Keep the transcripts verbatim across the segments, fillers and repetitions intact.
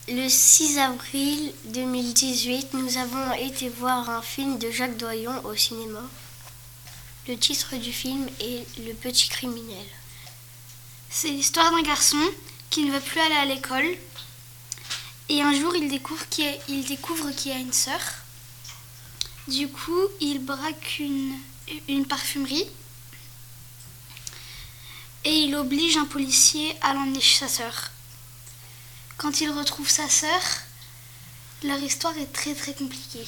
Le six avril deux mille dix-huit, nous avons été voir un film de Jacques Doyon au cinéma. Le titre du film est Le Petit Criminel. C'est l'histoire d'un garçon qui ne veut plus aller à l'école. Et un jour, il découvre qu'il y a, il découvre qu'il y a une sœur. Du coup, il braque une, une parfumerie. Et il oblige un policier à l'emmener chez sa sœur. Quand il retrouve sa sœur, leur histoire est très très compliquée.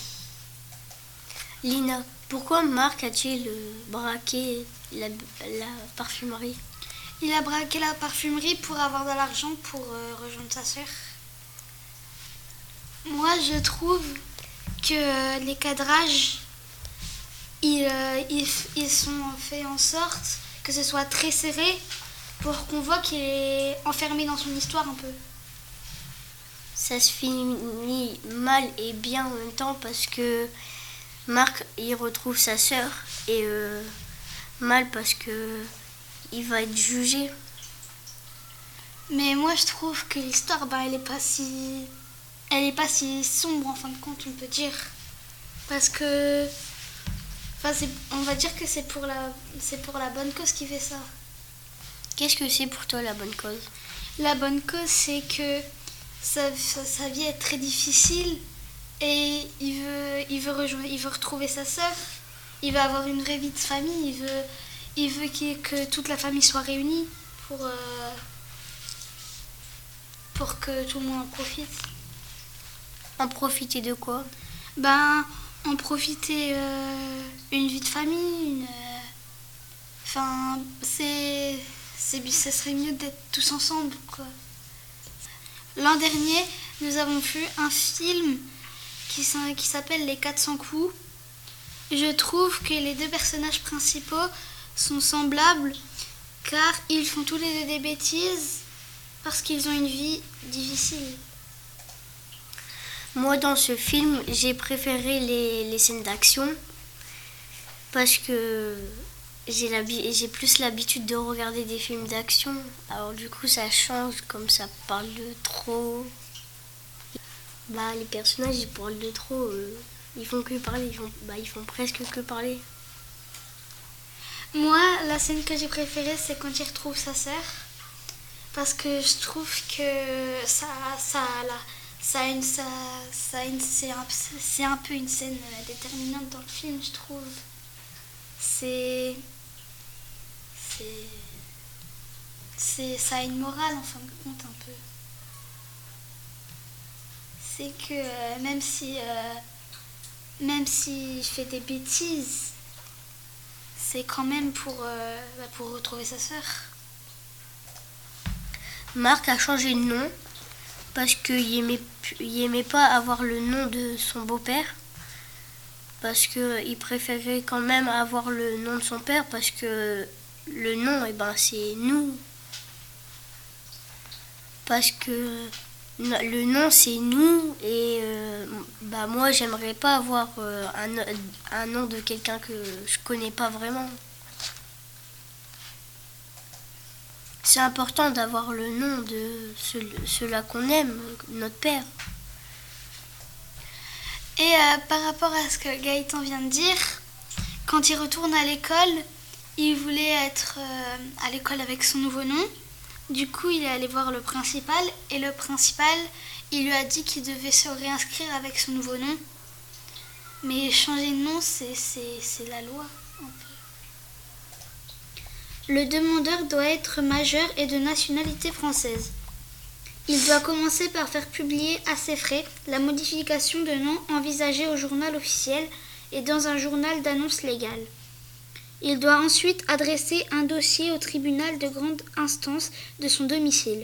Lina, pourquoi Marc a-t-il braqué la, la parfumerie? Il a braqué la parfumerie pour avoir de l'argent pour euh, rejoindre sa sœur. Moi, je trouve que les cadrages, ils, euh, ils, ils sont faits en sorte que ce soit très serré pour qu'on voit qu'il est enfermé dans son histoire un peu. Ça se finit mal et bien en même temps parce que Marc il retrouve sa sœur et euh, mal parce que il va être jugé. Mais moi je trouve que l'histoire bah, elle est pas si elle est pas si sombre en fin de compte, on peut dire, parce que enfin, c'est, on va dire que c'est pour la c'est pour la bonne cause qu'il fait ça. Qu'est-ce que c'est pour toi la bonne cause? La bonne cause, c'est que Sa, sa, sa vie est très difficile et il veut, il veut, rejoindre, il veut retrouver sa sœur, il veut avoir une vraie vie de famille, il veut, il veut qu'il, que toute la famille soit réunie pour, euh, pour que tout le monde en profite. En profiter de quoi? Ben, en profiter euh, une vie de famille, une, euh, enfin, c'est, c'est, ça serait mieux d'être tous ensemble, quoi. L'an dernier, nous avons vu un film qui, qui s'appelle Les quatre cents coups. Je trouve que les deux personnages principaux sont semblables car ils font tous les deux des bêtises parce qu'ils ont une vie difficile. Moi, dans ce film, j'ai préféré les, les scènes d'action parce que j'ai, j'ai plus l'habitude de regarder des films d'action. Alors du coup, ça change, comme ça parle de trop. Bah, les personnages, ils parlent de trop. Euh, ils font que parler, ils font, bah, ils font presque que parler. Moi, la scène que j'ai préférée, c'est quand il retrouve sa sœur. Parce que je trouve que ça, ça, là, ça, a une, ça, ça a une, c'est, un, c'est un peu une scène déterminante dans le film, je trouve. C'est, c'est, c'est, ça a une morale en fin de compte un peu. C'est que euh, même si, euh, même si je fais des bêtises, c'est quand même pour, euh, bah, pour retrouver sa sœur. Marc a changé de nom parce qu'il aimait, il aimait pas avoir le nom de son beau-père. Parce qu'il préférait quand même avoir le nom de son père parce que le nom, eh ben, c'est nous. Parce que le nom, c'est nous et euh, bah, moi, j'aimerais pas avoir euh, un, un nom de quelqu'un que je connais pas vraiment. C'est important d'avoir le nom de ceux-là qu'on aime, notre père. Et euh, par rapport à ce que Gaëtan vient de dire, quand il retourne à l'école, il voulait être euh, à l'école avec son nouveau nom. Du coup, il est allé voir le principal et le principal, il lui a dit qu'il devait se réinscrire avec son nouveau nom. Mais changer de nom, c'est, c'est, c'est la loi, un peu. Le demandeur doit être majeur et de nationalité française. Il doit commencer par faire publier à ses frais la modification de nom envisagée au journal officiel et dans un journal d'annonce légale. Il doit ensuite adresser un dossier au tribunal de grande instance de son domicile.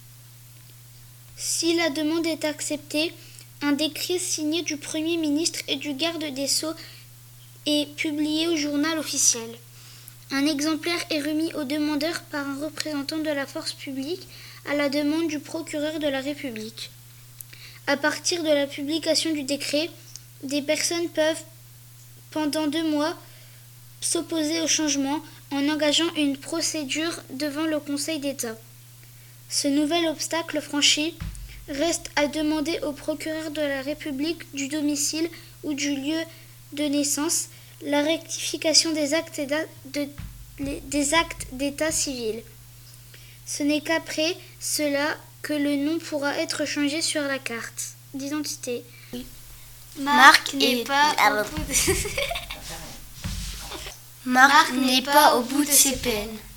Si la demande est acceptée, un décret signé du Premier ministre et du garde des Sceaux est publié au journal officiel. Un exemplaire est remis au demandeur par un représentant de la force publique à la demande du procureur de la République. À partir de la publication du décret, des personnes peuvent, pendant deux mois, s'opposer au changement en engageant une procédure devant le Conseil d'État. Ce nouvel obstacle franchi, Reste à demander au procureur de la République du domicile ou du lieu de naissance la rectification des actes de, des actes d'état civil. Ce n'est qu'après cela que le nom pourra être changé sur la carte d'identité. Marc n'est est- pas ah, au bout de... Marc n'est pas au bout de ses peines.